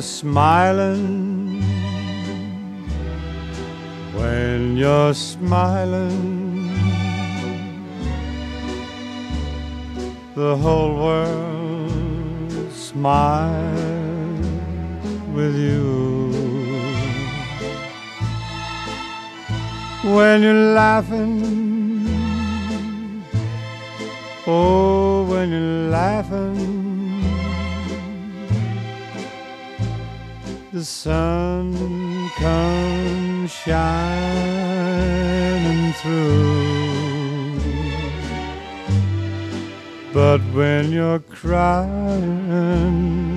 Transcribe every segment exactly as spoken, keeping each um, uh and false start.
you're smiling, when you're smiling, the whole world smiles with you. When you're laughing, oh, when you're laughing, the sun comes shining through. But when you're crying,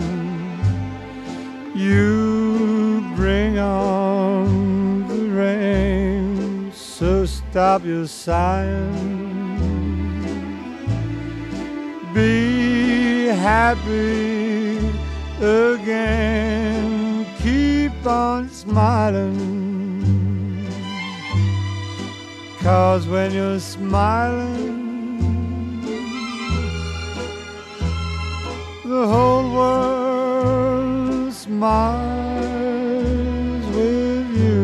you bring on the rain. So stop your sighing, be happy again. Keep on smiling, 'cause when you're smiling, the whole world smiles with you.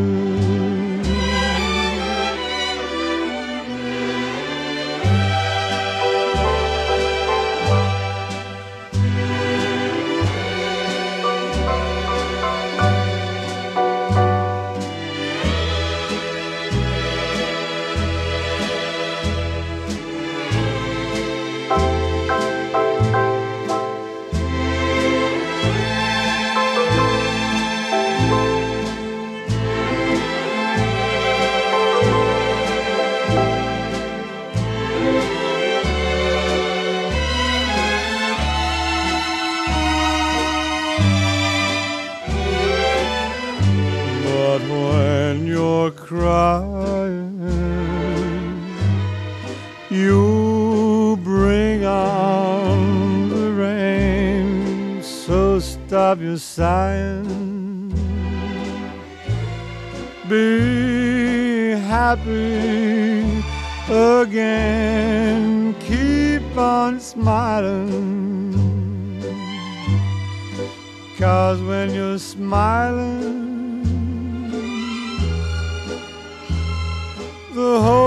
But when you're crying, you bring on the rain. So stop your sighing, be happy again. Keep on smiling, 'cause when you're smiling, the whole